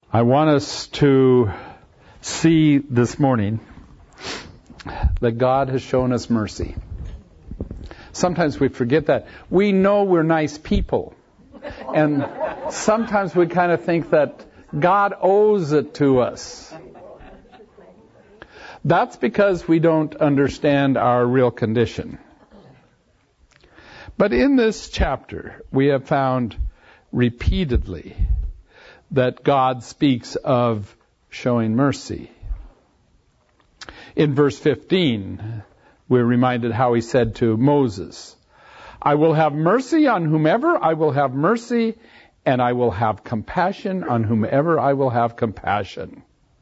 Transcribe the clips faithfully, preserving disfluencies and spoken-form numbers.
I want us to see this morning that God has shown us mercy. Sometimes we forget that. We know we're nice people. And sometimes we kind of think that God owes it to us. That's because we don't understand our real condition. But in this chapter, we have found repeatedly that God speaks of showing mercy. In verse fifteen, we're reminded how he said to Moses, I will have mercy on whomever I will have mercy, and I will have compassion on whomever I will have compassion.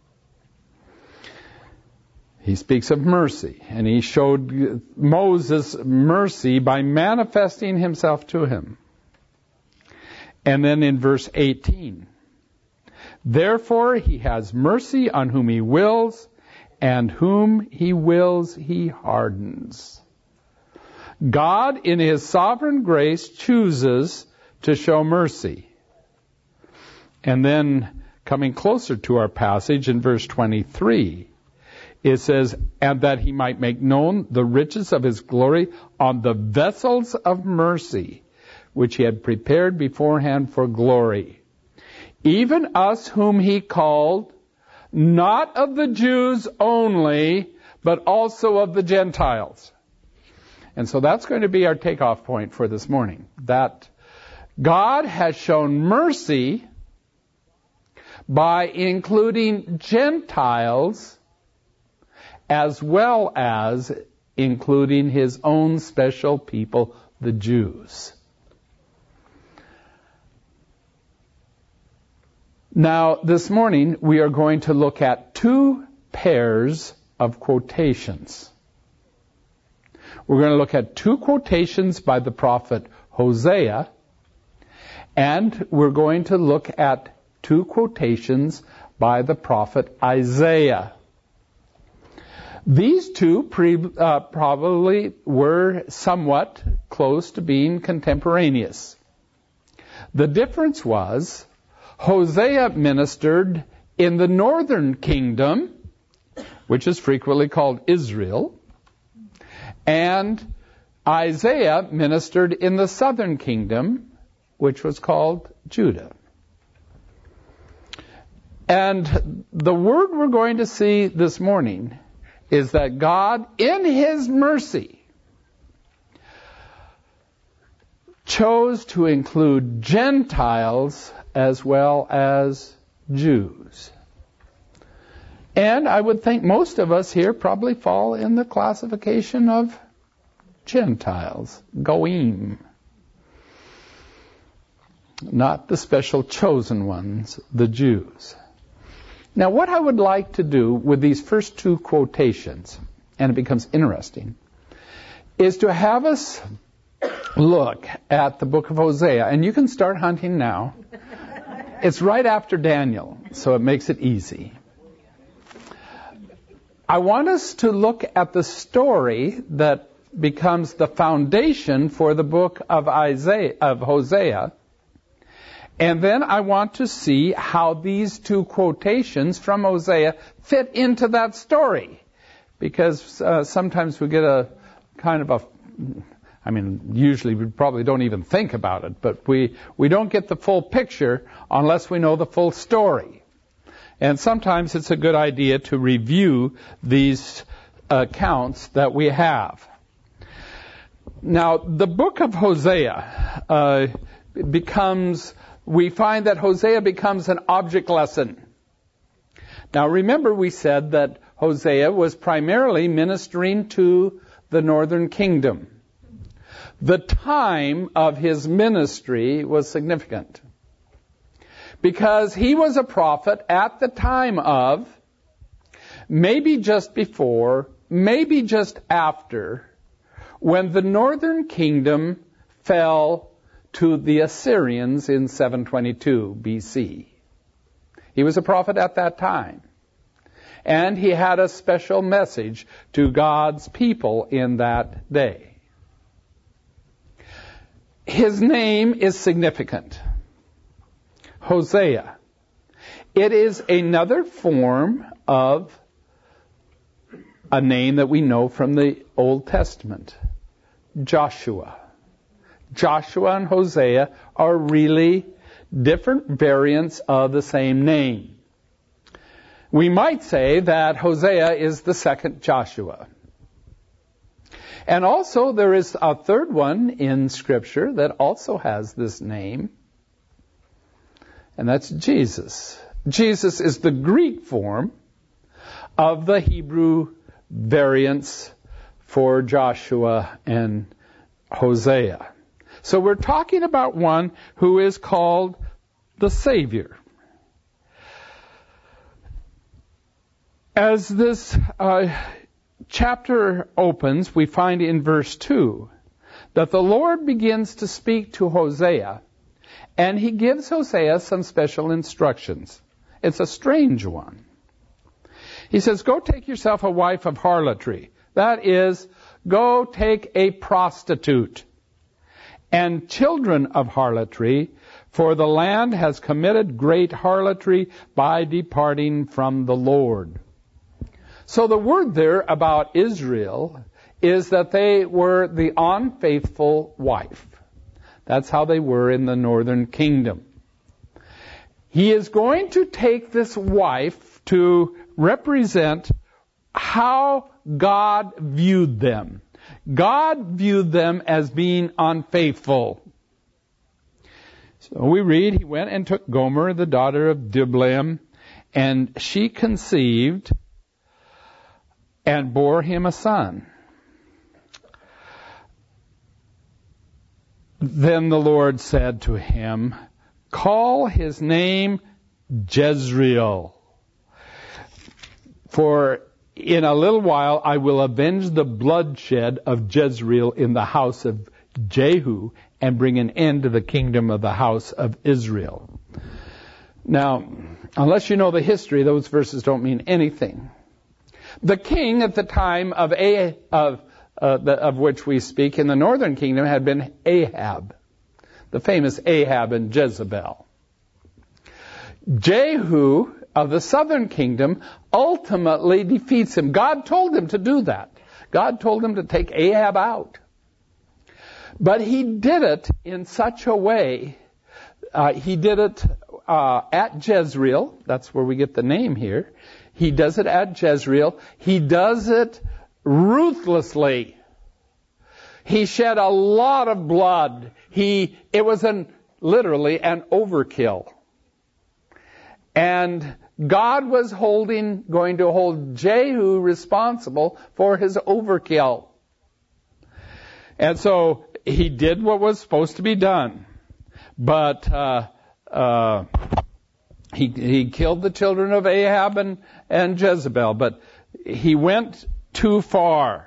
He speaks of mercy, and he showed Moses mercy by manifesting himself to him. And then in verse eighteen, therefore he has mercy on whom he wills, and whom he wills he hardens. God, in his sovereign grace, chooses to show mercy. And then, coming closer to our passage in verse twenty-three, it says, and that he might make known the riches of his glory on the vessels of mercy, which he had prepared beforehand for glory. Even us whom he called, not of the Jews only, but also of the Gentiles. And so that's going to be our takeoff point for this morning. That God has shown mercy by including Gentiles as well as including his own special people, the Jews. Now, this morning, we are going to look at two pairs of quotations. We're going to look at two quotations by the prophet Hosea, and we're going to look at two quotations by the prophet Isaiah. These two pre, uh, probably were somewhat close to being contemporaneous. The difference was Hosea ministered in the northern kingdom, which is frequently called Israel, and Isaiah ministered in the southern kingdom, which was called Judah. And the word we're going to see this morning is that God, in his mercy, chose to include Gentiles as well as Jews. And I would think most of us here probably fall in the classification of Gentiles, goyim. Not the special chosen ones, the Jews. Now, what I would like to do with these first two quotations, and it becomes interesting, is to have us look at the book of Hosea. And you can start hunting now. It's right after Daniel, so it makes it easy. I want us to look at the story that becomes the foundation for the book of Isaiah, of Hosea. And then I want to see how these two quotations from Hosea fit into that story. Because uh, sometimes we get a kind of a, I mean, usually we probably don't even think about it, but we, we don't get the full picture unless we know the full story. And sometimes it's a good idea to review these accounts that we have. Now, the book of Hosea uh, becomes... we find that Hosea becomes an object lesson. Now remember, we said that Hosea was primarily ministering to the northern kingdom. The time of his ministry was significant because he was a prophet at the time of, maybe just before, maybe just after, when the northern kingdom fell to the Assyrians in seven twenty-two B C. He was a prophet at that time. And he had a special message to God's people in that day. His name is significant. Hosea. It is another form of a name that we know from the Old Testament, Joshua. Joshua and Hosea are really different variants of the same name. We might say that Hosea is the second Joshua. And also there is a third one in Scripture that also has this name, and that's Jesus. Jesus is the Greek form of the Hebrew variants for Joshua and Hosea. So we're talking about one who is called the Savior. As this uh, chapter opens, we find in verse two that the Lord begins to speak to Hosea, and he gives Hosea some special instructions. It's a strange one. He says, go take yourself a wife of harlotry. That is, go take a prostitute and children of harlotry, for the land has committed great harlotry by departing from the Lord. So the word there about Israel is that they were the unfaithful wife. That's how they were in the northern kingdom. He is going to take this wife to represent how God viewed them. God viewed them as being unfaithful. So we read, he went and took Gomer, the daughter of Diblaim, and she conceived and bore him a son. Then the Lord said to him, call his name Jezreel, for in a little while I will avenge the bloodshed of Jezreel in the house of Jehu and bring an end to the kingdom of the house of Israel. Now, unless you know the history, those verses don't mean anything. The king at the time of A, of, uh, the, of which we speak in the northern kingdom had been Ahab, the famous Ahab and Jezebel. Jehu of the southern kingdom ultimately defeats him. God told him to do that. God told him to take Ahab out. But he did it in such a way, uh, he did it uh, at Jezreel. That's where we get the name here. He does it at Jezreel. He does it ruthlessly. He shed a lot of blood. He, it was an, literally an overkill. And God was holding, going to hold Jehu responsible for his overkill. And so he did what was supposed to be done. But uh, uh, he, he killed the children of Ahab and, and Jezebel. But he went too far.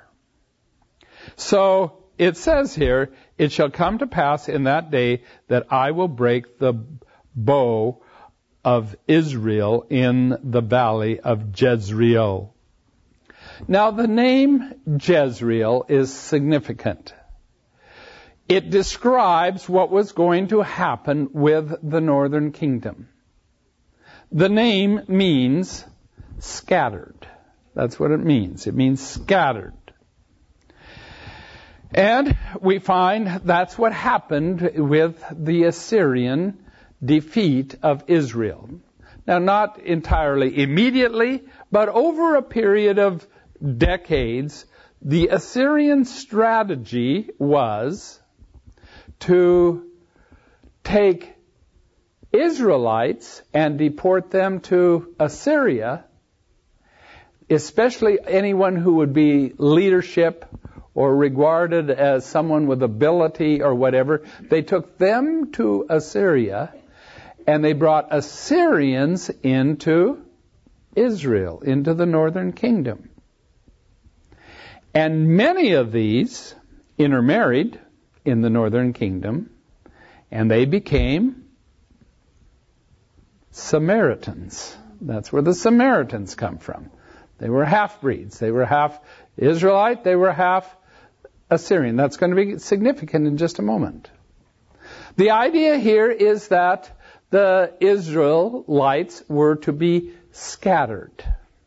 So it says here, it shall come to pass in that day that I will break the bow of Israel in the valley of Jezreel. Now the name Jezreel is significant. It describes what was going to happen with the northern kingdom. The name means scattered. That's what it means. It means scattered. And we find that's what happened with the Assyrian defeat of Israel. Now, not entirely immediately, but over a period of decades, the Assyrian strategy was to take Israelites and deport them to Assyria, especially anyone who would be leadership or regarded as someone with ability or whatever. They took them to Assyria, and they brought Assyrians into Israel, into the northern kingdom. And many of these intermarried in the northern kingdom, and they became Samaritans. That's where the Samaritans come from. They were half-breeds. They were half Israelite, they were half Assyrian. That's going to be significant in just a moment. The idea here is that the Israelites were to be scattered.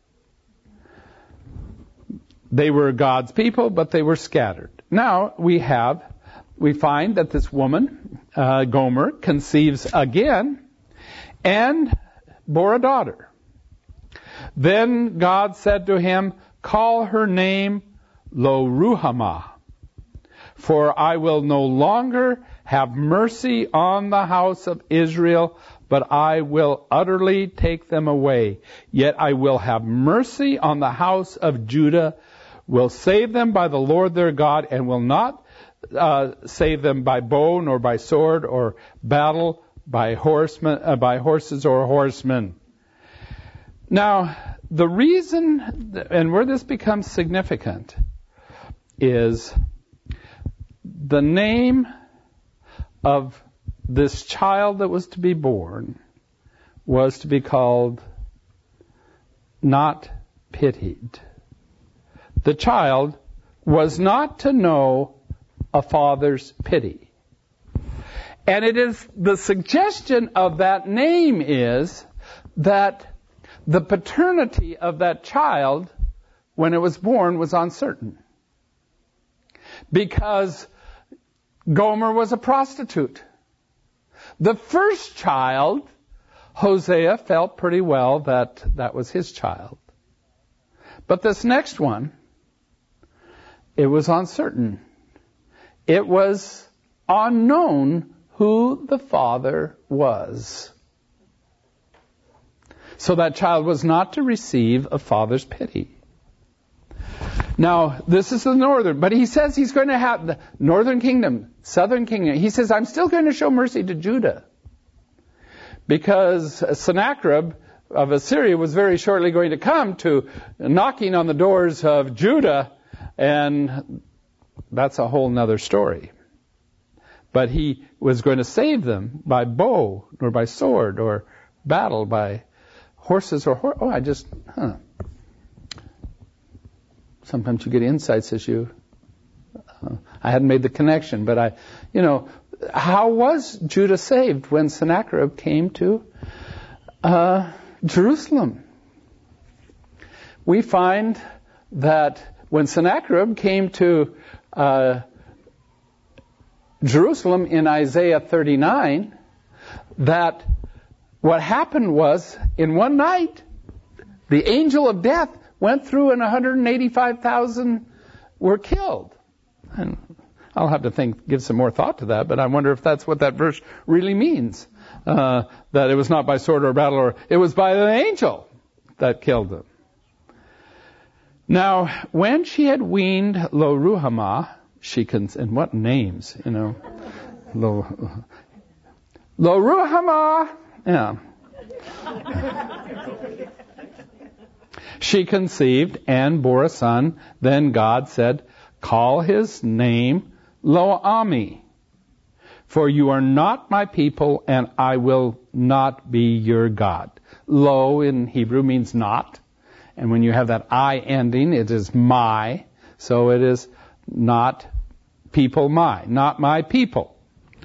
They were God's people, but they were scattered. Now we have, we find that this woman, uh, Gomer, conceives again and bore a daughter. Then God said to him, call her name Lo-ruhamah, for I will no longer have mercy on the house of Israel, but I will utterly take them away. Yet I will have mercy on the house of Judah, will save them by the Lord their God, and will not uh, save them by bow, nor by sword, or battle, by horsemen, uh, by horses or horsemen. Now, the reason, and where this becomes significant, is the name of this child that was to be born was to be called Not Pitied. The child was not to know a father's pity. And it is the suggestion of that name is that the paternity of that child when it was born was uncertain. Because Gomer was a prostitute. The first child, Hosea felt pretty well that that was his child. But this next one, it was uncertain. It was unknown who the father was. So that child was not to receive a father's pity. Now, this is the northern, but he says he's going to have the northern kingdom, southern kingdom. He says, I'm still going to show mercy to Judah. Because Sennacherib of Assyria was very shortly going to come to knocking on the doors of Judah, and that's a whole nother story. But he was going to save them by bow, or by sword, or battle, by horses or horse. Oh, I just, huh. Sometimes you get insights as you, uh, I hadn't made the connection, but I, you know, how was Judah saved when Sennacherib came to uh, Jerusalem? We find that when Sennacherib came to uh, Jerusalem in Isaiah thirty-nine, that what happened was, in one night, the angel of death went through and one hundred eighty-five thousand were killed. And I'll have to think, give some more thought to that, but I wonder if that's what that verse really means. Uh, that it was not by sword or battle, or it was by the angel that killed them. Now, when she had weaned Lo-ruhamah, she can, and what names, you know. Lo, Lo-ruhamah, yeah. She conceived and bore a son. Then God said, call his name Lo-ami, for you are not my people, and I will not be your God. Lo in Hebrew means not, and when you have that I ending, it is my, so it is not people my, not my people.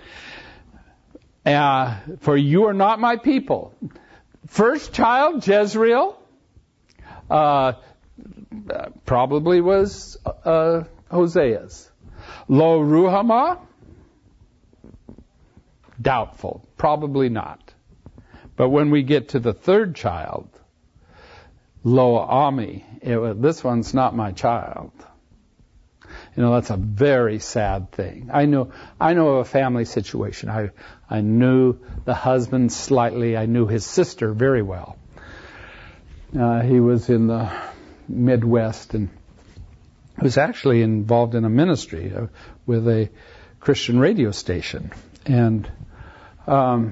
Uh, for you are not my people. First child, Jezreel, uh, probably was uh, Hosea's. Lo-ruhamah, doubtful, probably not. But when we get to the third child, Lo-ami, it, this one's not my child. You know, that's a very sad thing. I know, I know of a family situation. I, I knew the husband slightly. I knew his sister very well. Uh, he was in the Midwest and was actually involved in a ministry uh, with a Christian radio station. And um,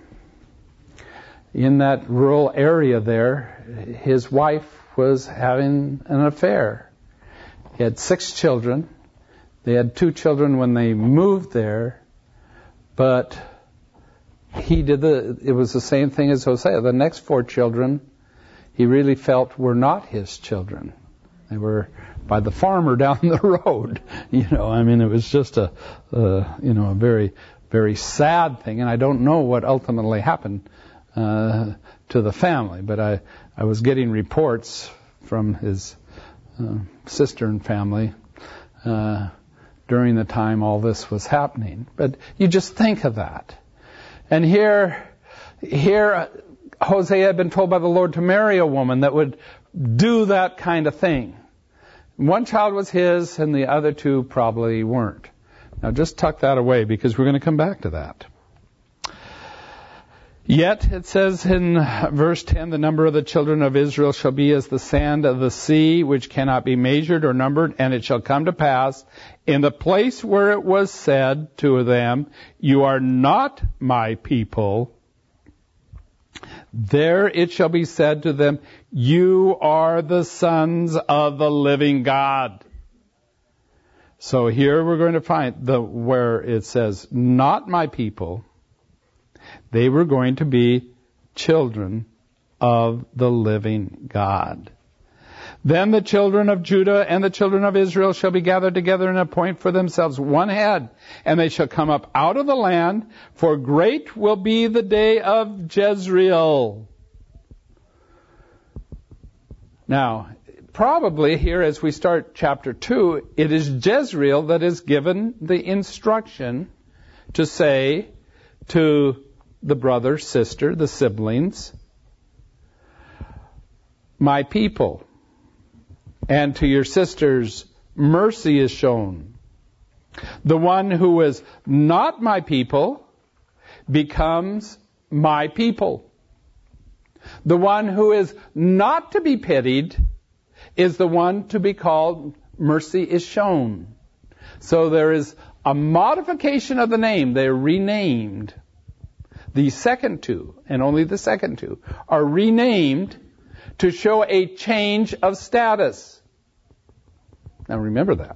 in that rural area there, his wife was having an affair. He had six children. They had two children when they moved there, but he did the, it was the same thing as Hosea. The next four children, he really felt were not his children. They were by the farmer down the road. You know, I mean, it was just a, uh, you know, a very very sad thing, and I don't know what ultimately happened uh, to the family, but I, I was getting reports from his uh, sister and family uh, during the time all this was happening. But you just think of that. And here, here Hosea had been told by the Lord to marry a woman that would do that kind of thing. One child was his, and the other two probably weren't. Now just tuck that away, because we're going to come back to that. Yet, it says in verse ten, the number of the children of Israel shall be as the sand of the sea, which cannot be measured or numbered, and it shall come to pass, in the place where it was said to them, you are not my people, there it shall be said to them, you are the sons of the living God. So here we're going to find the where it says, not my people. They were going to be children of the living God. Then the children of Judah and the children of Israel shall be gathered together and appoint for themselves one head, and they shall come up out of the land, for great will be the day of Jezreel. Now, probably here as we start chapter two, it is Jezreel that is given the instruction to say to the brother, sister, the siblings, my people. And to your sisters, mercy is shown. The one who is not my people becomes my people. The one who is not to be pitied is the one to be called mercy is shown. So there is a modification of the name. They're renamed. The second two, and only the second two, are renamed to show a change of status. Now remember that.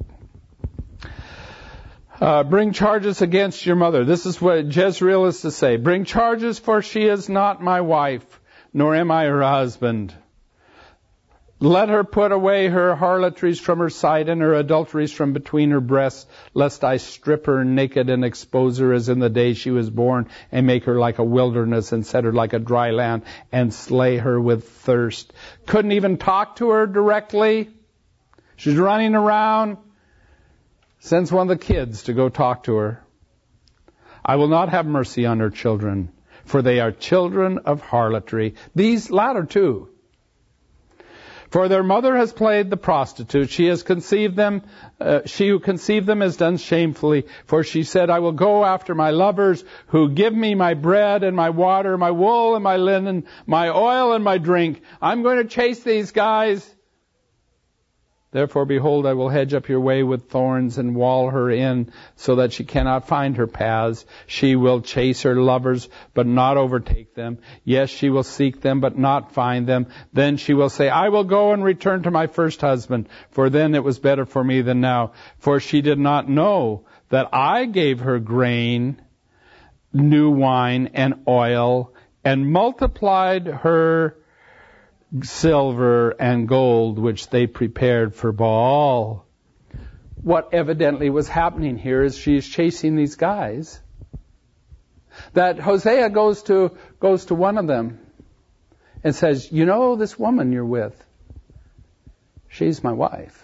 Uh, bring charges against your mother. This is what Jezreel is to say. Bring charges, for she is not my wife, nor am I her husband. Let her put away her harlotries from her sight and her adulteries from between her breasts, lest I strip her naked and expose her as in the day she was born, and make her like a wilderness and set her like a dry land and slay her with thirst. Couldn't even talk to her directly. She's running around. Sends one of the kids to go talk to her. I will not have mercy on her children, for they are children of harlotry. These latter two. For their mother has played the prostitute. She has conceived them. Uh, she who conceived them has done shamefully. For she said, I will go after my lovers who give me my bread and my water, my wool and my linen, my oil and my drink. I'm going to chase these guys. Therefore, behold, I will hedge up your way with thorns and wall her in so that she cannot find her paths. She will chase her lovers, but not overtake them. Yes, she will seek them, but not find them. Then she will say, I will go and return to my first husband, for then it was better for me than now. For she did not know that I gave her grain, new wine, and oil, and multiplied her silver and gold which they prepared for Baal. What evidently was happening here is she's chasing these guys. That Hosea goes to goes to one of them and says, you know this woman you're with, she's my wife.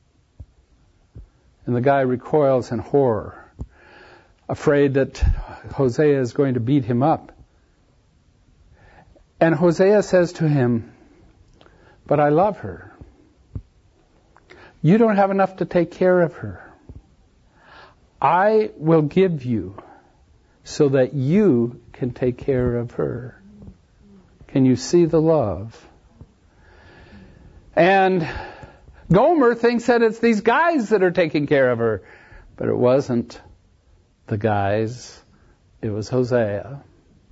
And the guy recoils in horror, afraid that Hosea is going to beat him up. And Hosea says to him, but I love her. You don't have enough to take care of her. I will give you so that you can take care of her. Can you see the love? And Gomer thinks that it's these guys that are taking care of her. But it wasn't the guys. It was Hosea.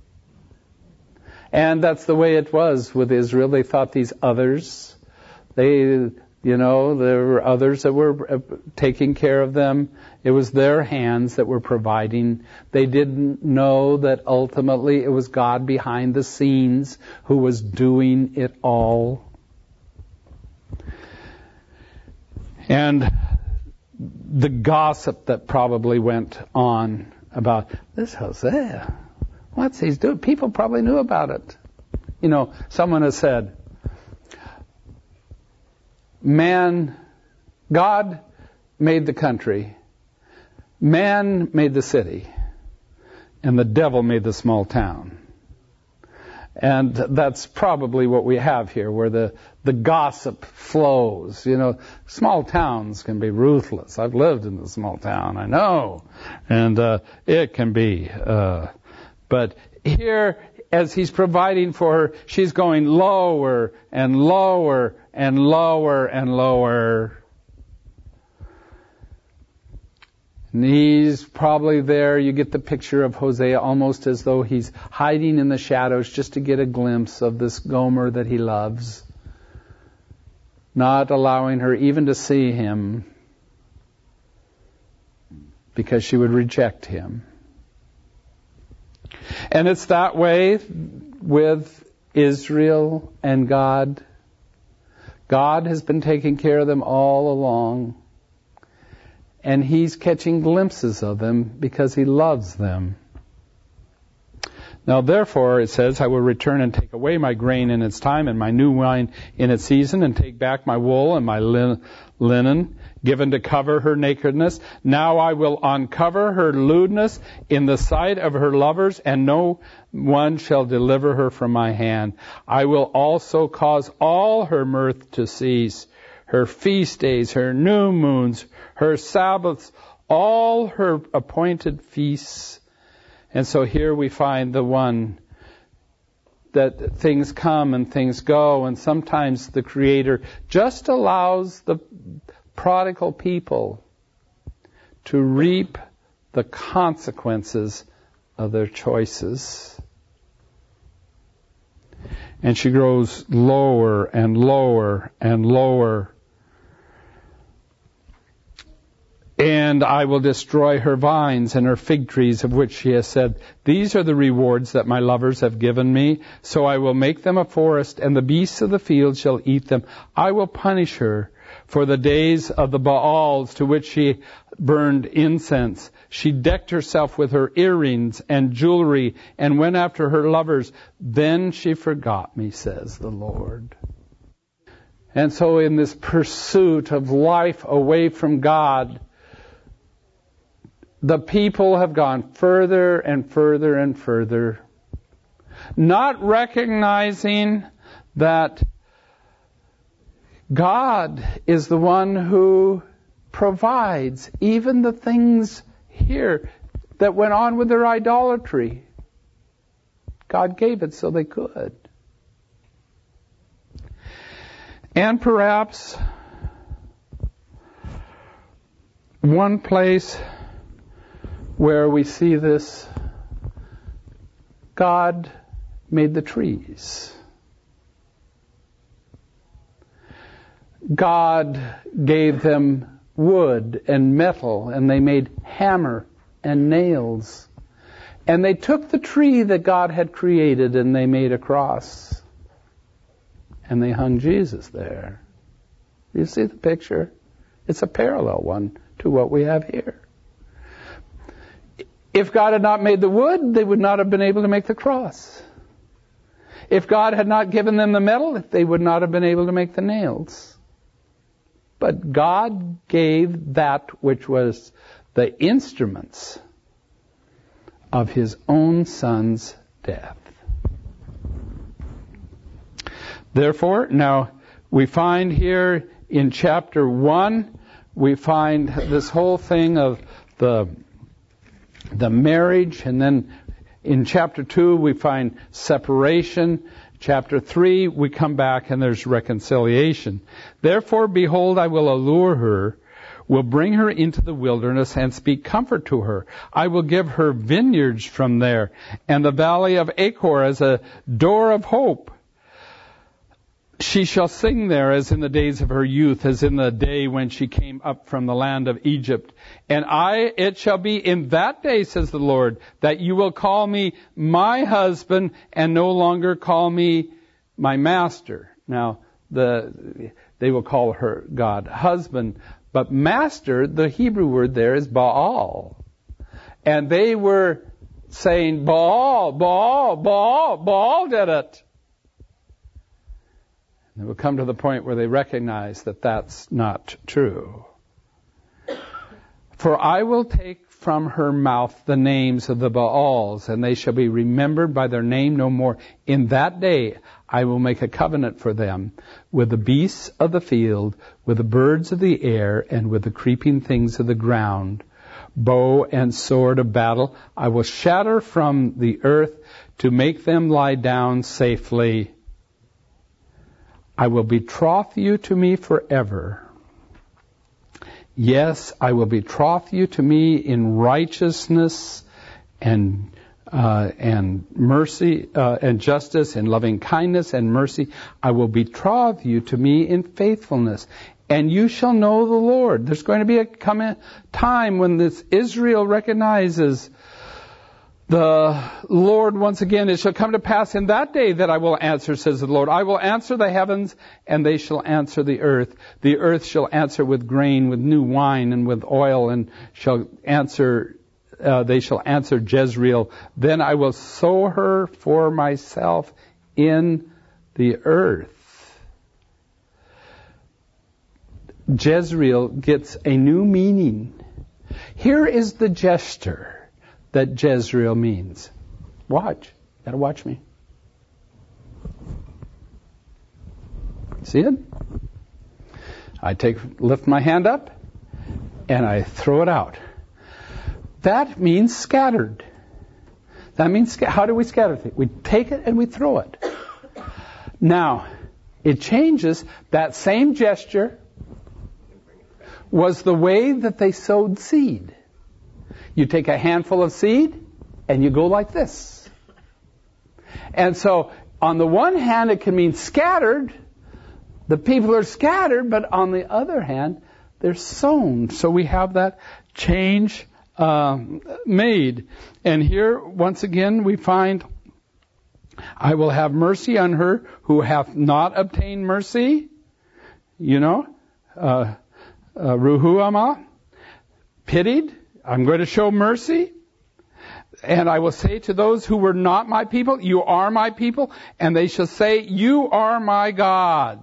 And that's the way it was with Israel. They thought these others, they, you know, there were others that were taking care of them. It was their hands that were providing. They didn't know that ultimately it was God behind the scenes who was doing it all. And the gossip that probably went on about this Hosea. What's he doing? People probably knew about it. You know, someone has said, man, God made the country, man made the city, and the devil made the small town. And that's probably what we have here, where the, the gossip flows. You know, small towns can be ruthless. I've lived in a small town, I know. And uh, it can be. Uh, but here, as he's providing for her, she's going lower and lower and lower and lower. And he's probably there. You get the picture of Hosea almost as though he's hiding in the shadows just to get a glimpse of this Gomer that he loves, not allowing her even to see him because she would reject him. And it's that way with Israel and God. God has been taking care of them all along. And he's catching glimpses of them because he loves them. Now, therefore, it says, I will return and take away my grain in its time and my new wine in its season, and take back my wool and my lin- linen given to cover her nakedness. Now I will uncover her lewdness in the sight of her lovers, and no one shall deliver her from my hand. I will also cause all her mirth to cease, her feast days, her new moons, her Sabbaths, all her appointed feasts. And so here we find the one that things come and things go, and sometimes the Creator just allows the prodigal people to reap the consequences of their choices. And she grows lower and lower and lower. And I will destroy her vines and her fig trees, of which she has said, these are the rewards that my lovers have given me. So I will make them a forest, and the beasts of the field shall eat them. I will punish her for the days of the Baals to which she burned incense. She decked herself with her earrings and jewelry and went after her lovers. Then she forgot me, says the Lord. And so in this pursuit of life away from God, the people have gone further and further and further, not recognizing that God is the one who provides even the things here that went on with their idolatry. God gave it so they could. And perhaps one place where we see this, God made the trees. God gave them wood and metal, and they made hammer and nails. And they took the tree that God had created and they made a cross. And they hung Jesus there. You see the picture? It's a parallel one to what we have here. If God had not made the wood, they would not have been able to make the cross. If God had not given them the metal, they would not have been able to make the nails. But God gave that which was the instruments of His own Son's death. Therefore, now we find here in chapter one, we find this whole thing of the the marriage, and then in chapter two we find separation. Chapter three, we come back and there's reconciliation. Therefore, behold, I will allure her, will bring her into the wilderness and speak comfort to her. I will give her vineyards from there, and the valley of Achor as a door of hope. She shall sing there as in the days of her youth, as in the day when she came up from the land of Egypt. And I, it shall be in that day, says the Lord, that you will call me my husband and no longer call me my master. Now, the, they will call her God husband, but master, the Hebrew word there is Baal. And they were saying, Baal, Baal, Baal, Baal did it. And it will come to the point where they recognize that that's not true. For I will take from her mouth the names of the Baals, and they shall be remembered by their name no more. In that day I will make a covenant for them with the beasts of the field, with the birds of the air, and with the creeping things of the ground. Bow and sword of battle I will shatter from the earth to make them lie down safely. I will betroth you to me forever. Yes, I will betroth you to me in righteousness and uh, and mercy uh, and justice and loving kindness and mercy. I will betroth you to me in faithfulness, and you shall know the Lord. There's going to be a come time when this Israel recognizes the Lord once again. It shall come to pass in that day that I will answer, says the Lord. I will answer the heavens, and they shall answer the earth. The earth shall answer with grain, with new wine, and with oil, and shall answer. Uh, they shall answer Jezreel. Then I will sow her for myself in the earth. Jezreel gets a new meaning. Here is the gesture that Jezreel means. Watch. You gotta watch me. See it? I take, lift my hand up, and I throw it out. That means scattered. That means, how do we scatter things? We take it and we throw it. Now, it changes. That same gesture was the way that they sowed seed. You take a handful of seed and you go like this. And so, on the one hand, it can mean scattered. The people are scattered, but on the other hand, they're sown. So we have that change uh, made. And here, once again, we find, I will have mercy on her who hath not obtained mercy. You know, uh, uh, Ruhuamah, pitied. I'm going to show mercy. And I will say to those who were not my people, you are my people. And they shall say, you are my God.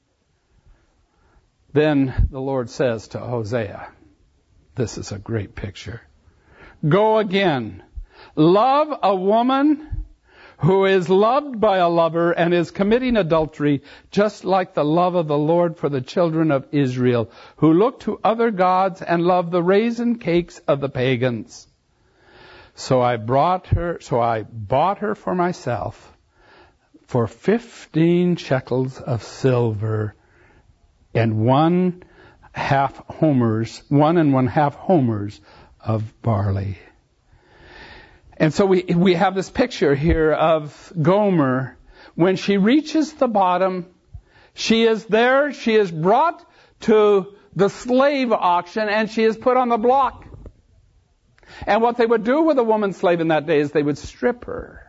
Then the Lord says to Hosea, this is a great picture. Go again. Love a woman who is loved by a lover and is committing adultery, just like the love of the Lord for the children of Israel, who look to other gods and love the raisin cakes of the pagans. So I brought her, so I bought her for myself for fifteen shekels of silver and one half homers, one and one half homers of barley. And so we we have this picture here of Gomer. When she reaches the bottom, she is there, she is brought to the slave auction, and she is put on the block. And what they would do with a woman slave in that day is they would strip her.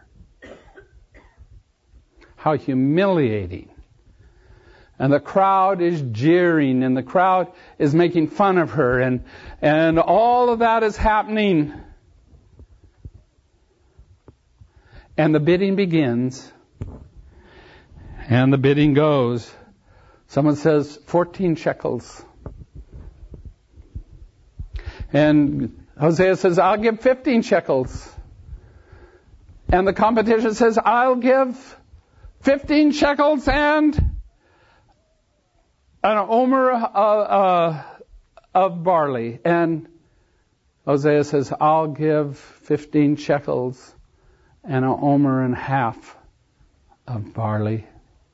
How humiliating. And the crowd is jeering, and the crowd is making fun of her, and and all of that is happening. And the bidding begins, and the bidding goes. Someone says fourteen shekels. And Hosea says, I'll give fifteen shekels. And the competition says, I'll give fifteen shekels and an omer uh, uh, of barley. And Hosea says, I'll give fifteen shekels and an omer and a half of barley.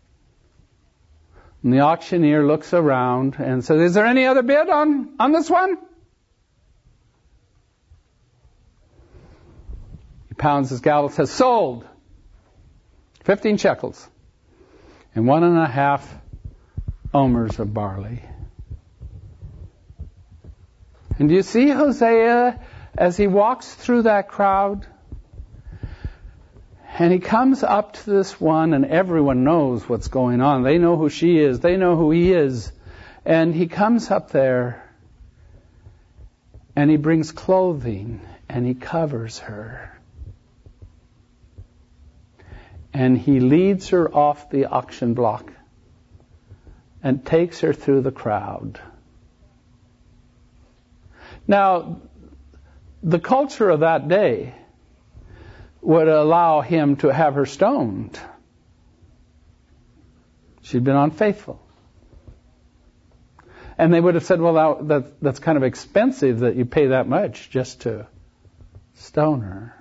And the auctioneer looks around and says, is there any other bid on, on this one? He pounds his gavel, says, sold. Fifteen shekels. And one and a half omers of barley. And do you see Hosea as he walks through that crowd? And he comes up to this one, and everyone knows what's going on. They know who she is. They know who he is. And he comes up there, and he brings clothing, and he covers her. And he leads her off the auction block and takes her through the crowd. Now, the culture of that day would allow him to have her stoned. She'd been unfaithful. And they would have said, well, that, that, that's kind of expensive that you pay that much just to stone her.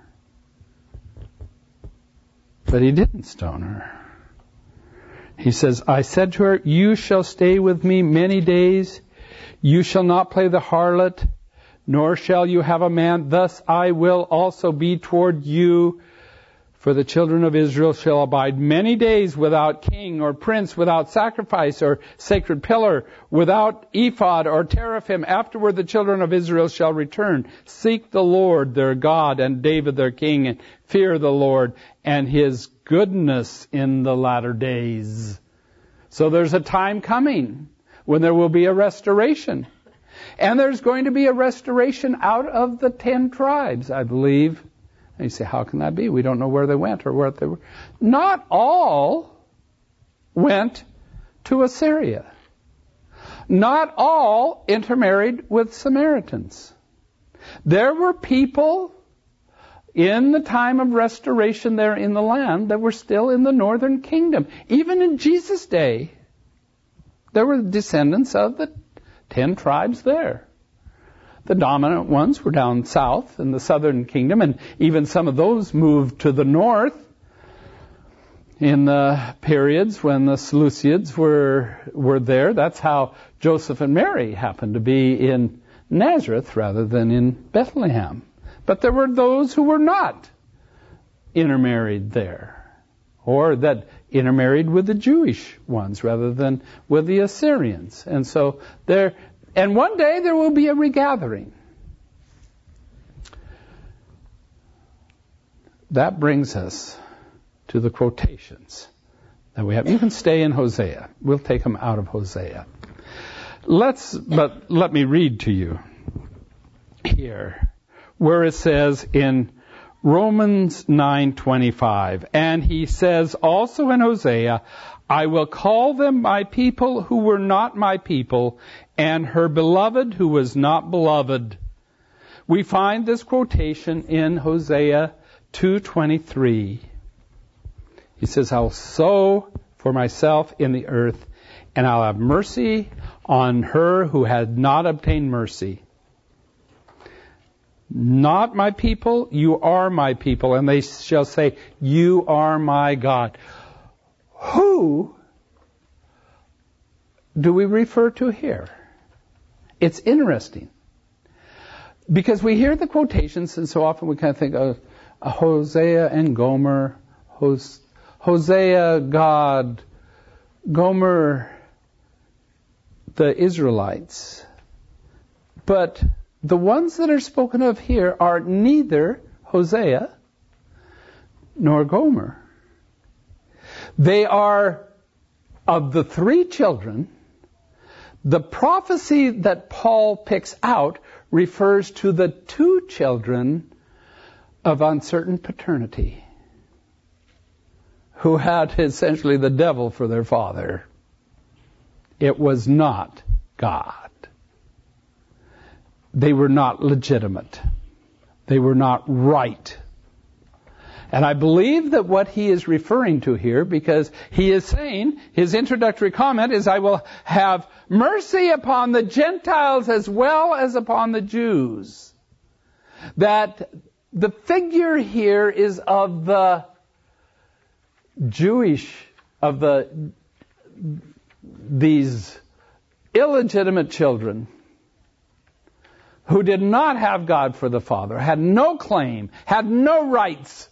But he didn't stone her. He says, I said to her, you shall stay with me many days. You shall not play the harlot, nor shall you have a man. Thus I will also be toward you. For the children of Israel shall abide many days without king or prince, without sacrifice or sacred pillar, without ephod or teraphim. Afterward the children of Israel shall return. Seek the Lord their God and David their king, and fear the Lord and his goodness in the latter days. So there's a time coming when there will be a restoration. And there's going to be a restoration out of the ten tribes, I believe. And you say, how can that be? We don't know where they went or where they were. Not all went to Assyria. Not all intermarried with Samaritans. There were people in the time of restoration there in the land that were still in the northern kingdom. Even in Jesus' day, there were descendants of the ten tribes there. The dominant ones were down south in the southern kingdom, and even some of those moved to the north in the periods when the Seleucids were were there. That's how Joseph and Mary happened to be in Nazareth rather than in Bethlehem. But there were those who were not intermarried there, or that intermarried with the Jewish ones rather than with the Assyrians. And so there, and one day there will be a regathering. That brings us to the quotations that we have. You can stay in Hosea. We'll take them out of Hosea. Let's, but let me read to you here where it says in Romans nine twenty-five, and he says also in Hosea, I will call them my people who were not my people, and her beloved who was not beloved. We find this quotation in Hosea two twenty-three. He says, I'll sow for myself in the earth, and I'll have mercy on her who had not obtained mercy. Not my people, you are my people. And they shall say, you are my God. Who do we refer to here? It's interesting. Because we hear the quotations, and so often we kind of think of Hosea and Gomer. Hos- Hosea, God. Gomer, the Israelites. But the ones that are spoken of here are neither Hosea nor Gomer. They are, of the three children, the prophecy that Paul picks out refers to the two children of uncertain paternity, who had essentially the devil for their father. It was not God. They were not legitimate. They were not right. And I believe that what he is referring to here, because he is saying, his introductory comment is, I will have mercy upon the Gentiles as well as upon the Jews. That the figure here is of the Jewish, of the these illegitimate children who did not have God for the Father, had no claim, had no rights.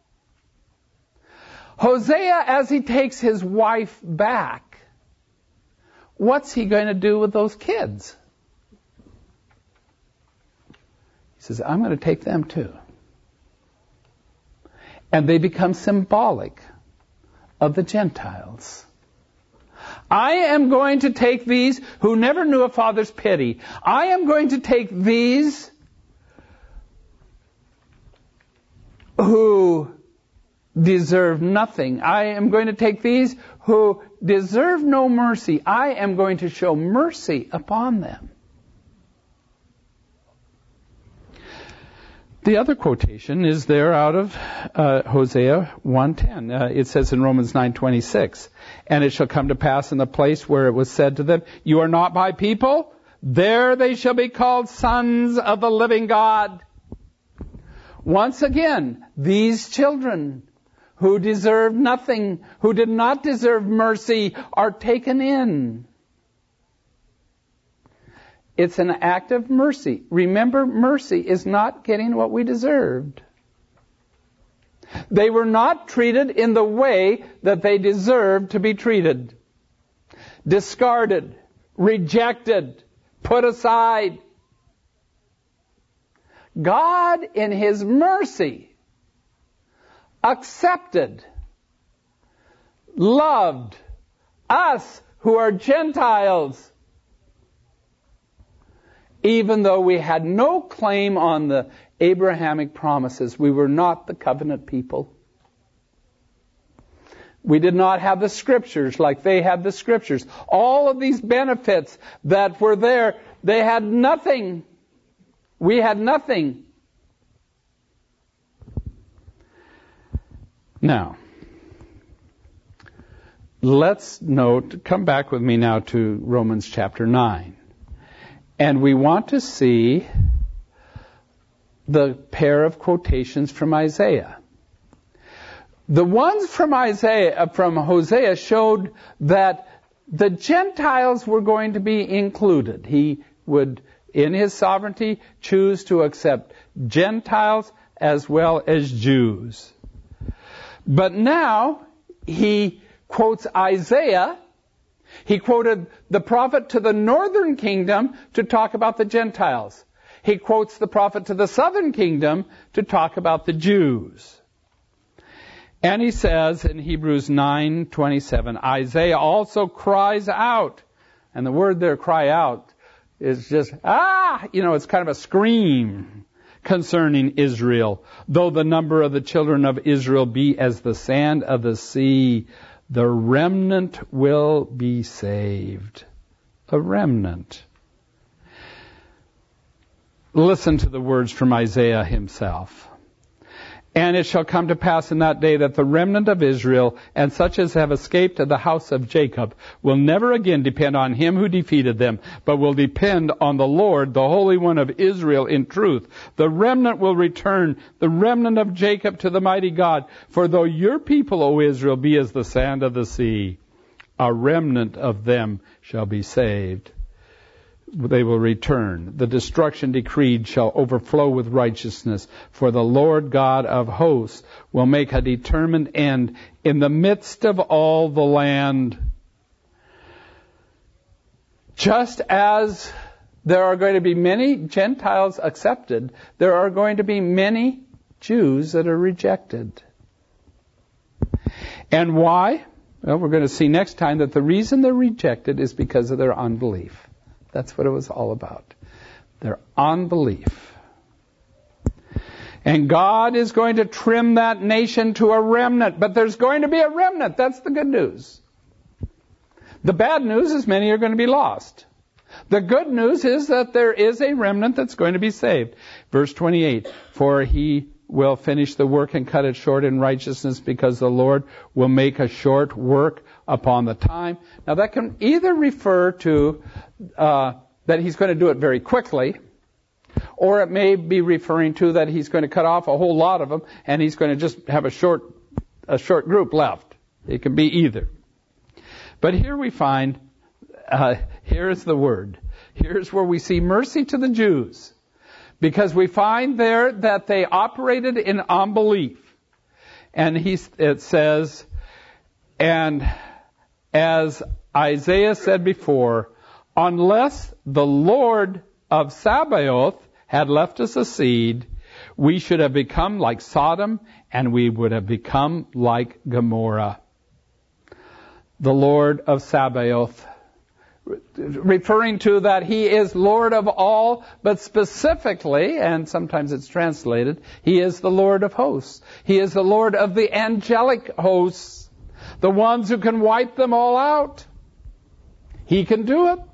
Hosea, as he takes his wife back, what's he going to do with those kids? He says, I'm going to take them too. And they become symbolic of the Gentiles. I am going to take these who never knew a father's pity. I am going to take these who deserve nothing. I am going to take these who deserve no mercy. I am going to show mercy upon them. The other quotation is there out of uh, Hosea one ten. Uh, it says in Romans nine twenty-six, "And it shall come to pass in the place where it was said to them, you are not my people, there they shall be called sons of the living God." Once again, these children who deserve nothing, who did not deserve mercy, are taken in. It's an act of mercy. Remember, mercy is not getting what we deserved. They were not treated in the way that they deserved to be treated. Discarded, rejected, put aside. God, in His mercy, accepted, loved us who are Gentiles, even though we had no claim on the Abrahamic promises. We were not the covenant people. We did not have the scriptures like they had the scriptures. All of these benefits that were there, they had nothing. We had nothing. Now, let's note, come back with me now to Romans chapter nine. And we want to see the pair of quotations from Isaiah. The ones from Isaiah, from Hosea, showed that the Gentiles were going to be included. He would, in His sovereignty, choose to accept Gentiles as well as Jews. But now he quotes Isaiah. He quoted the prophet to the northern kingdom to talk about the Gentiles. He quotes the prophet to the southern kingdom to talk about the Jews. And he says in Hebrews nine twenty-seven, Isaiah also cries out. And the word there, cry out, is just, ah, you know, it's kind of a scream concerning Israel. Though the number of the children of Israel be as the sand of the sea, the remnant will be saved. A remnant. Listen to the words from Isaiah himself. And it shall come to pass in that day that the remnant of Israel and such as have escaped of the house of Jacob will never again depend on him who defeated them, but will depend on the Lord, the Holy One of Israel, in truth. The remnant will return, the remnant of Jacob, to the mighty God. For though your people, O Israel, be as the sand of the sea, a remnant of them shall be saved. They will return. The destruction decreed shall overflow with righteousness, for the Lord God of hosts will make a determined end in the midst of all the land. Just as there are going to be many Gentiles accepted, there are going to be many Jews that are rejected. And why? Well, we're going to see next time that the reason they're rejected is because of their unbelief. That's what it was all about. Their unbelief. And God is going to trim that nation to a remnant. But there's going to be a remnant. That's the good news. The bad news is many are going to be lost. The good news is that there is a remnant that's going to be saved. Verse twenty-eight, for he will finish the work and cut it short in righteousness, because the Lord will make a short work upon the time. Now that can either refer to uh, that he's going to do it very quickly, or it may be referring to that he's going to cut off a whole lot of them and he's going to just have a short a short group left. It can be either. But here we find, uh, here's the word. Here's where we see mercy to the Jews. Because we find there that they operated in unbelief. And he, it says, and as Isaiah said before, unless the Lord of Sabaoth had left us a seed, we should have become like Sodom, and we would have become like Gomorrah. The Lord of Sabaoth. referring to that He is Lord of all, but specifically, and sometimes it's translated, He is the Lord of hosts. He is the Lord of the angelic hosts, the ones who can wipe them all out. He can do it.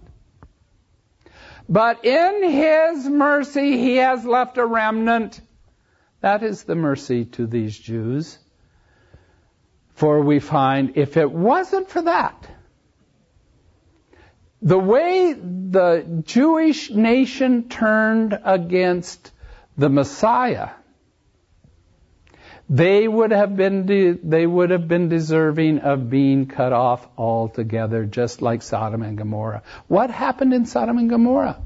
But in His mercy, He has left a remnant. That is the mercy to these Jews. For we find, if it wasn't for that, the way the Jewish nation turned against the Messiah, they would have been de- they would have been deserving of being cut off altogether, just like Sodom and Gomorrah. What happened in Sodom and Gomorrah?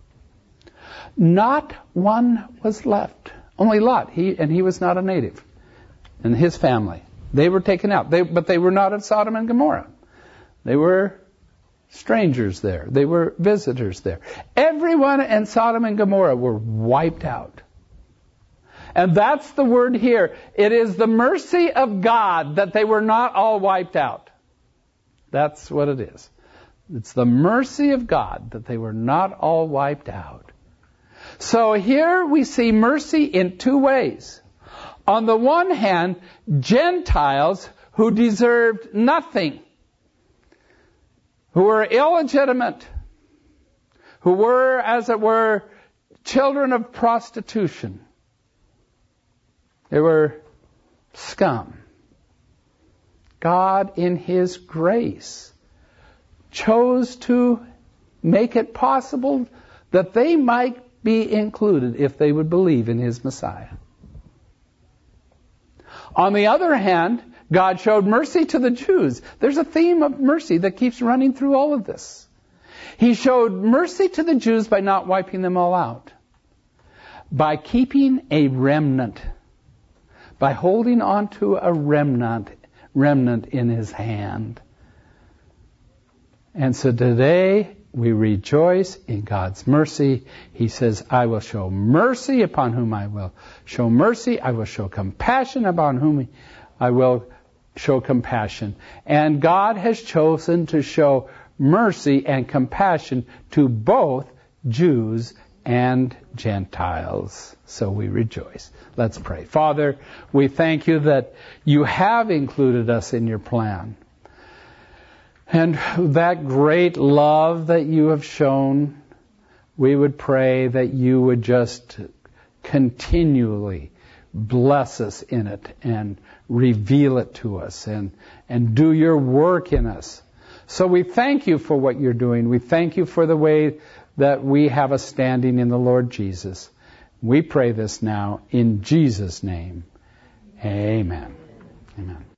Not one was left. Only Lot, he and he was not a native, and his family. They were taken out. They, but they were not of Sodom and Gomorrah. They were strangers there. They were visitors there. Everyone in Sodom and Gomorrah were wiped out. And that's the word here. It is the mercy of God that they were not all wiped out. That's what it is. It's the mercy of God that they were not all wiped out. So here we see mercy in two ways. On the one hand, Gentiles who deserved nothing, who were illegitimate, who were, as it were, children of prostitution. They were scum. God, in His grace, chose to make it possible that they might be included if they would believe in His Messiah. On the other hand, God showed mercy to the Jews. There's a theme of mercy that keeps running through all of this. He showed mercy to the Jews by not wiping them all out, by keeping a remnant, by holding on to a remnant, remnant in His hand. And so today we rejoice in God's mercy. He says, I will show mercy upon whom I will show mercy. I will show compassion upon whom I will show compassion. And God has chosen to show mercy and compassion to both Jews and Gentiles. So we rejoice. Let's pray. Father, we thank You that You have included us in Your plan. And that great love that You have shown, we would pray that You would just continually bless us in it and reveal it to us and, and do Your work in us. So we thank You for what You're doing. We thank You for the way that we have a standing in the Lord Jesus. We pray this now in Jesus' name. Amen. Amen.